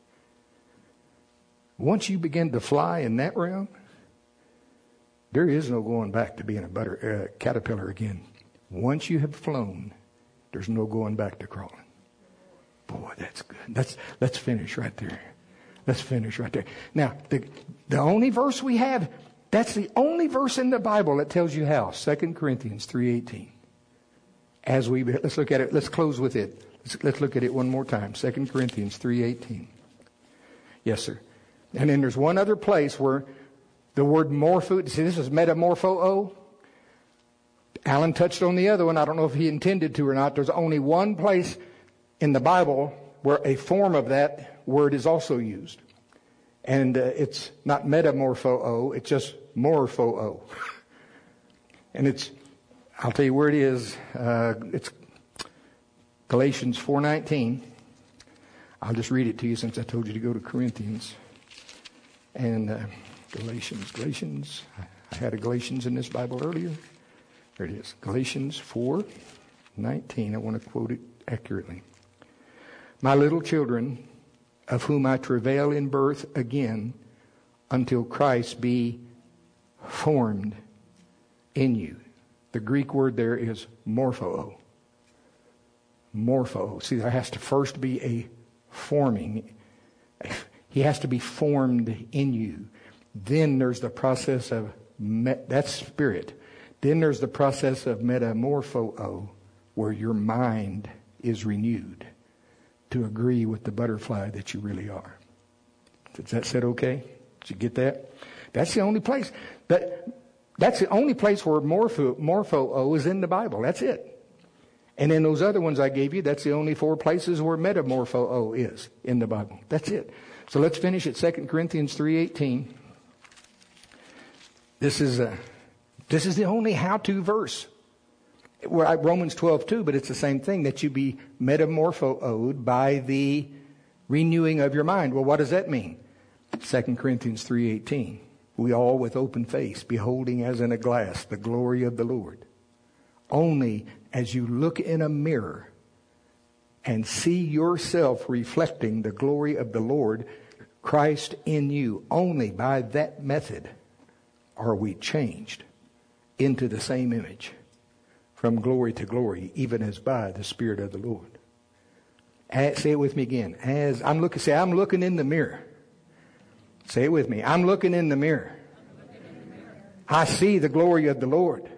Once you begin to fly in that realm, there is no going back to being a butter, uh, caterpillar again. Once you have flown, there's no going back to crawling. Boy, that's good. Let's, let's finish right there. Let's finish right there. Now, the, the only verse we have, that's the only verse in the Bible that tells you how. Second Corinthians three eighteen. As we, let's look at it. Let's close with it. Let's, let's look at it one more time. Second Corinthians three eighteen. Yes, sir. And then there's one other place where the word morpho, see, this is metamorpho. Alan touched on the other one. I don't know if he intended to or not. There's only one place in the Bible where a form of that word is also used. And uh, it's not metamorpho, it's just morpho. And it's, I'll tell you where it is. Uh, it's Galatians four nineteen. I'll just read it to you since I told you to go to Corinthians. And uh, Galatians, Galatians. I had a Galatians in this Bible earlier. There it is. Galatians four nineteen. I want to quote it accurately. My little children, of whom I travail in birth again, until Christ be formed in you. The Greek word there is morpho. Morpho. See, there has to first be a forming. He has to be formed in you. Then there's the process of, me- that's spirit. Then there's the process of metamorpho, where your mind is renewed to agree with the butterfly that you really are. Does that sound okay? Did you get that? That's the only place. That, that's the only place where morpho, morpho is in the Bible. That's it. And in those other ones I gave you, that's the only four places where metamorpho is in the Bible. That's it. So let's finish at Second Corinthians three eighteen. This is a, this is the only how-to verse. Well, Romans twelve two, but it's the same thing, that you be metamorphoed by the renewing of your mind. Well, what does that mean? Second Corinthians three eighteen. We all with open face, beholding as in a glass the glory of the Lord. Only as you look in a mirror and see yourself reflecting the glory of the Lord, Christ in you, only by that method are we changed into the same image, from glory to glory, even as by the Spirit of the Lord. As, say it with me again. As I'm looking, say, I'm looking in the mirror. Say it with me. I'm looking in the mirror. I see the glory of the Lord.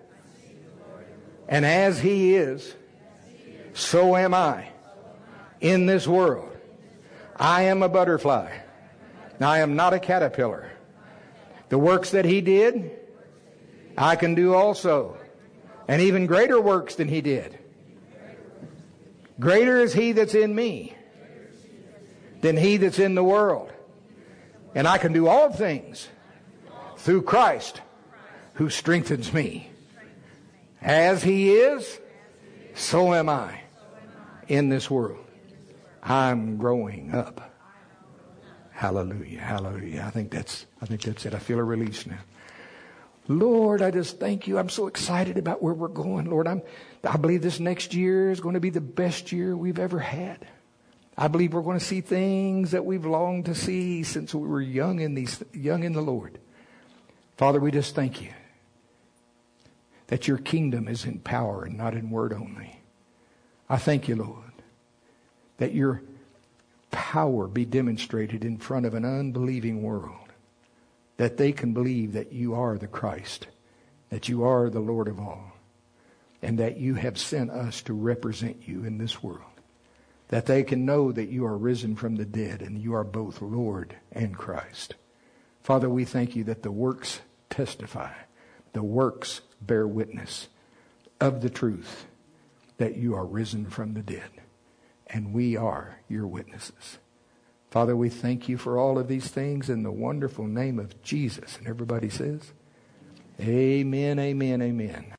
And as He is, so am I in this world. I am a butterfly. Now, I am not a caterpillar. The works that He did, I can do also. And even greater works than He did. Greater is He that's in me than he that's in the world. And I can do all things through Christ who strengthens me. As He is, so am I in this world. I'm growing up. Hallelujah, hallelujah. I think that's, I think that's it. I feel a release now. Lord, I just thank you. I'm so excited about where we're going. Lord, I'm, I believe this next year is going to be the best year we've ever had. I believe we're going to see things that we've longed to see since we were young in these, young in the Lord. Father, we just thank you that your kingdom is in power and not in word only. I thank you, Lord, that your power be demonstrated in front of an unbelieving world, that they can believe that you are the Christ, that you are the Lord of all, and that you have sent us to represent you in this world, that they can know that you are risen from the dead and you are both Lord and Christ. Father, we thank you that the works testify, the works bear witness of the truth that you are risen from the dead, and we are your witnesses. Father, we thank you for all of these things in the wonderful name of Jesus. And everybody says, amen, amen, amen.